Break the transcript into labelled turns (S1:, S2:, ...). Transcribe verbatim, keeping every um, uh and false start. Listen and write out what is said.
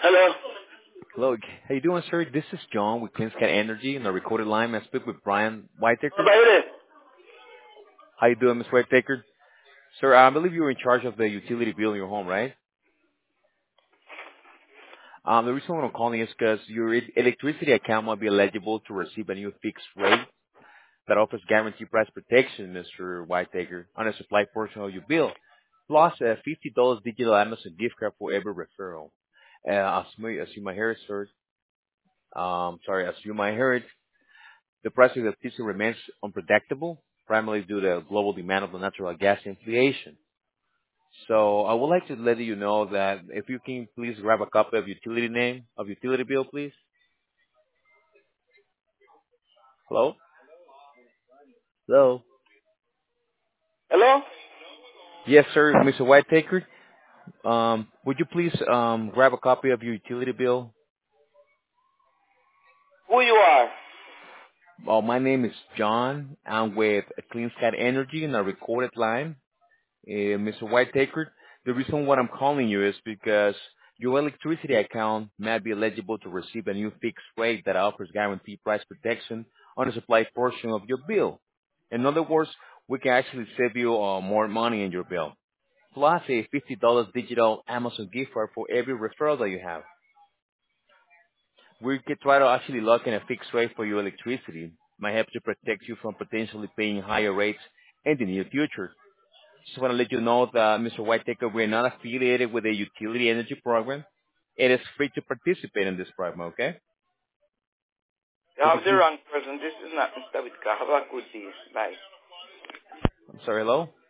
S1: Hello.
S2: Hello, how you doing, sir? This is John with CleanScat Energy on the recorded line. I speak with Brian Whitaker.
S1: Baile.
S2: How you doing, Mister Whitaker? Sir, I believe you're in charge of the utility bill in your home, right? Um, the reason why I'm calling is because your e- electricity account might be eligible to receive a new fixed rate that offers guaranteed price protection, Mister Whitaker, on the supply portion of your bill, plus a fifty dollars digital Amazon gift card for every referral. Uh, as, my, as you might hear, sir, um, sorry, as you might hear, the price of electricity remains unpredictable, primarily due to global demand of the natural gas inflation. So I would like to let you know that if you can please grab a copy of utility name, of utility bill, please. Hello? Hello?
S1: Hello.
S2: Yes, sir, Mister Whitaker. Um, would you please um, grab a copy of your utility bill?
S1: Who you are?
S2: Well, my name is John. I'm with Clean Sky Energy in a recorded line. Uh, Mister Whitaker, the reason why I'm calling you is because your electricity account may be eligible to receive a new fixed rate that offers guaranteed price protection on the supply portion of your bill. In other words, we can actually save you uh, more money in your bill, plus a fifty dollars digital Amazon gift card for every referral that you have. We could try to actually lock in a fixed rate for your electricity. Might help to protect you from potentially paying higher rates in the near future. Just want to let you know that, Mister Whitaker, we're not affiliated with a utility energy program. It is free to participate in this program, okay?
S1: You
S2: Could you
S1: have the
S2: please,
S1: wrong person. This is not Mister Whitaker. Have a good day. Bye.
S2: I'm sorry, hello?